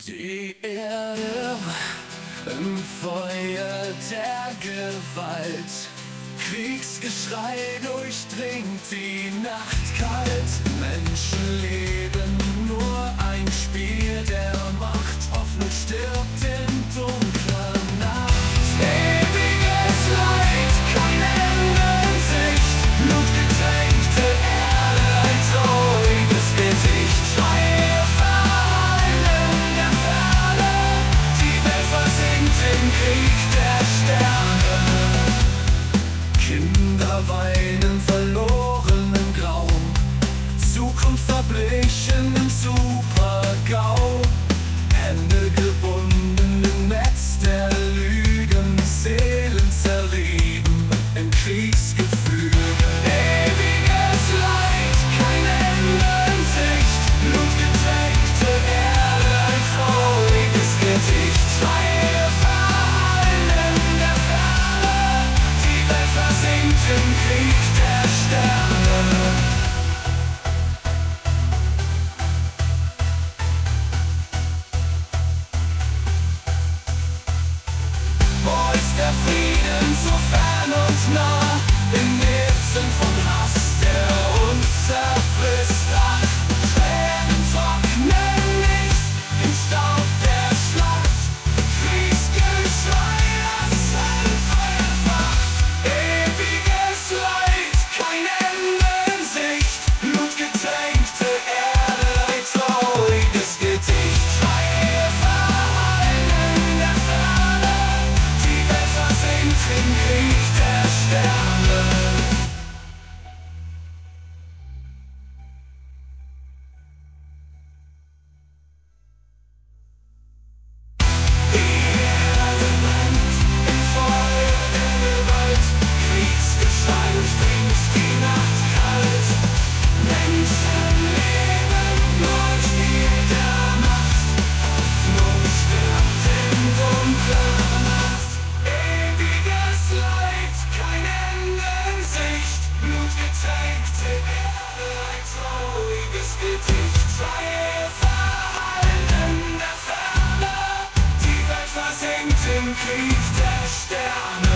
Die Erde im Feuer der Gewalt, Kriegsgeschrei durchdringt die Nacht kalt. Menschen leben nur ein Spiel der Macht, Hoffnung stirbt in dunkler Nacht. Ewiges Leid, kein Ende in Sicht, blutgetränkte Erde, ein trauriges Gesicht. Schreie verhallen in der Ferne, die Welt versinkt im Krieg der Sterne. Kinder weinen verloren im Grau, Zukunft verblichen im Super-GAU. Hände gebunden im Netz der Lügen, Seelen zerrieben im Kriegsgefühl. Ewiges Leid, kein Ende in Sicht, blutgetränkte Erde, ein trauriges Gedicht. Schreie verhallen in der Ferne, die Welt versinkt im Krieg der Sterne. Wo ist der Frieden so fern und nah, inmitten von Hass, der uns zerfrisst? Ach, Tränen trocknen nicht im Staub der Schlacht, Kriegsgeschrei, das Hellfeuer entfacht. Ewiges Leid, kein Ende in Sicht, blutgetränkte Erde, ein trauriges Gedicht. Schreie verhallen in der Ferne, die Welt versinkt im Krieg der Sterne. Die Erde brennt im Feuer der Gewalt, Kriegsgeschrei durchdringt die Nacht kalt. Menschen leben nur im Spiel der Macht, Hoffnung stirbt in dunkler Nacht. Ewiges Leid, kein Ende in Sicht, blutgetränkte Erde, ein trauriges Gedicht. Schreie verhallen in der Ferne, die Welt versinkt im Krieg der Sterne.